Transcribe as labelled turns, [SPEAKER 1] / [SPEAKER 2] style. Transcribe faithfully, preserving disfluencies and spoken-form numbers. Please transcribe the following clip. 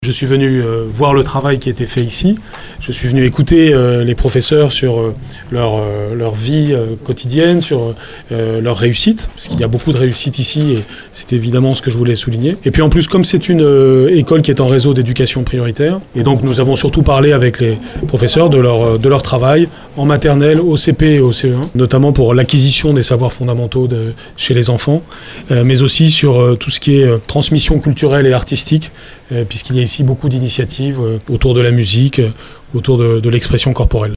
[SPEAKER 1] Je suis venu euh, voir le travail qui était fait ici. Je suis venu écouter euh, les professeurs sur euh, leur, euh, leur vie euh, quotidienne, sur euh, leur réussite, parce qu'il y a beaucoup de réussite ici et c'est évidemment ce que je voulais souligner. Et puis en plus, comme c'est une euh, école qui est en réseau d'éducation prioritaire, et donc nous avons surtout parlé avec les professeurs de leur, de leur travail en maternelle, au C P et au C E un, notamment pour l'acquisition des savoirs fondamentaux de, chez les enfants, euh, mais aussi sur euh, tout ce qui est euh, transmission culturelle et artistique, euh, puisqu'il y a ici beaucoup d'initiatives euh, autour de la musique, euh, autour de, de l'expression corporelle.